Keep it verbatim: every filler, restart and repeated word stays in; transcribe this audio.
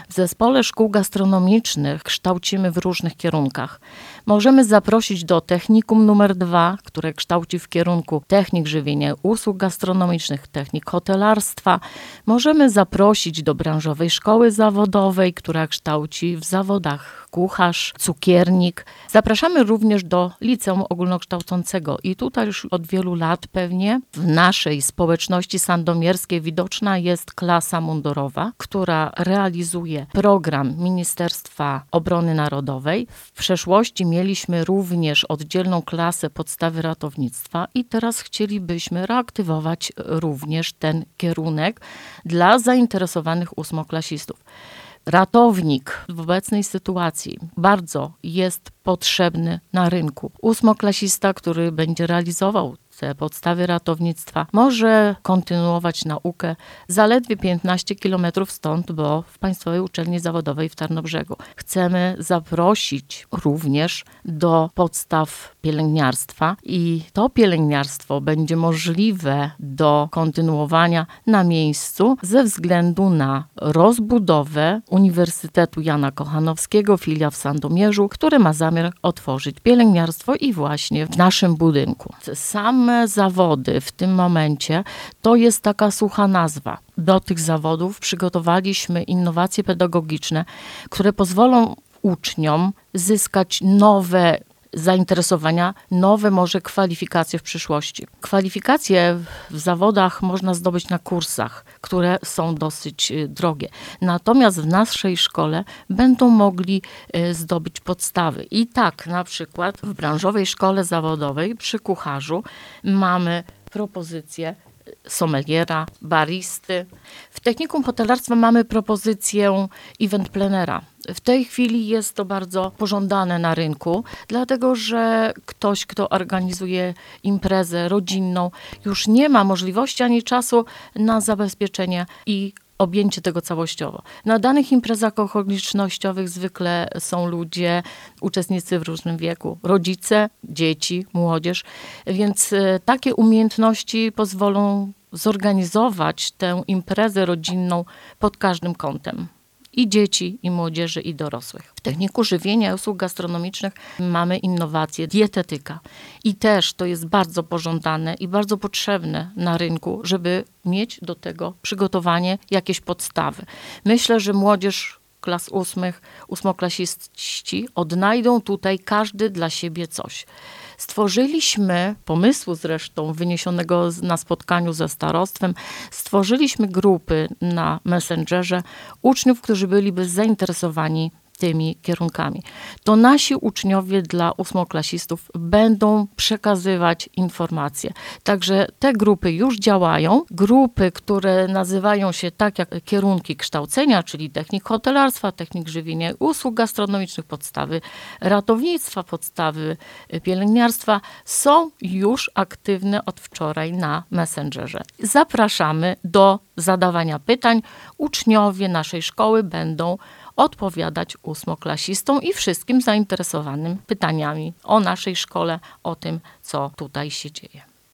W zespole szkół gastronomicznych kształcimy w różnych kierunkach. Możemy zaprosić do technikum numer dwa, które kształci w kierunku technik żywienia i usług gastronomicznych, technik hotelarstwa. Możemy zaprosić do branżowej szkoły zawodowej, która kształci w zawodach kucharz, cukiernik. Zapraszamy również do liceum ogólnokształcącego i tutaj już od wielu lat pewnie w naszej społeczności sandomierskiej widoczna jest klasa mundurowa, która realizuje program Ministerstwa Obrony Narodowej. W przeszłości mieliśmy również oddzielną klasę podstawy ratownictwa i teraz chcielibyśmy reaktywować również ten kierunek dla zainteresowanych ósmoklasistów. Ratownik w obecnej sytuacji bardzo jest potrzebny na rynku. Ósmoklasista, który będzie realizował te podstawy ratownictwa, może kontynuować naukę zaledwie piętnaście kilometrów stąd, bo w Państwowej Uczelni Zawodowej w Tarnobrzegu. Chcemy zaprosić również do podstaw pielęgniarstwa i to pielęgniarstwo będzie możliwe do kontynuowania na miejscu ze względu na rozbudowę Uniwersytetu Jana Kochanowskiego, filia w Sandomierzu, który ma zamiar otworzyć pielęgniarstwo i właśnie w naszym budynku. Same zawody w tym momencie to jest taka sucha nazwa. Do tych zawodów przygotowaliśmy innowacje pedagogiczne, które pozwolą uczniom zyskać nowe zainteresowania, nowe może kwalifikacje w przyszłości. Kwalifikacje w zawodach można zdobyć na kursach, które są dosyć drogie. Natomiast w naszej szkole będą mogli zdobyć podstawy. I tak na przykład w branżowej szkole zawodowej przy kucharzu mamy propozycję sommeliera, baristy. W technikum hotelarstwa mamy propozycję event planera. W tej chwili jest to bardzo pożądane na rynku, dlatego że ktoś, kto organizuje imprezę rodzinną, już nie ma możliwości ani czasu na zabezpieczenie i objęcie tego całościowo. Na danych imprezach okolicznościowych zwykle są ludzie, uczestnicy w różnym wieku, rodzice, dzieci, młodzież, więc takie umiejętności pozwolą zorganizować tę imprezę rodzinną pod każdym kątem. I dzieci, i młodzieży, i dorosłych. W techniku żywienia i usług gastronomicznych mamy innowacje, dietetyka. I też to jest bardzo pożądane i bardzo potrzebne na rynku, żeby mieć do tego przygotowanie, jakieś podstawy. Myślę, że młodzież klas ósmych, ósmoklasiści odnajdą tutaj każdy dla siebie coś. Stworzyliśmy, pomysłu zresztą wyniesionego na spotkaniu ze starostwem, stworzyliśmy grupy na Messengerze uczniów, którzy byliby zainteresowani tymi kierunkami. To nasi uczniowie dla ósmoklasistów będą przekazywać informacje. Także te grupy już działają. Grupy, które nazywają się tak jak kierunki kształcenia, czyli technik hotelarstwa, technik żywienia i usług gastronomicznych, podstawy ratownictwa, podstawy pielęgniarstwa, są już aktywne od wczoraj na Messengerze. Zapraszamy do zadawania pytań. Uczniowie naszej szkoły będą odpowiadać ósmoklasistom i wszystkim zainteresowanym pytaniami o naszej szkole, o tym, co tutaj się dzieje.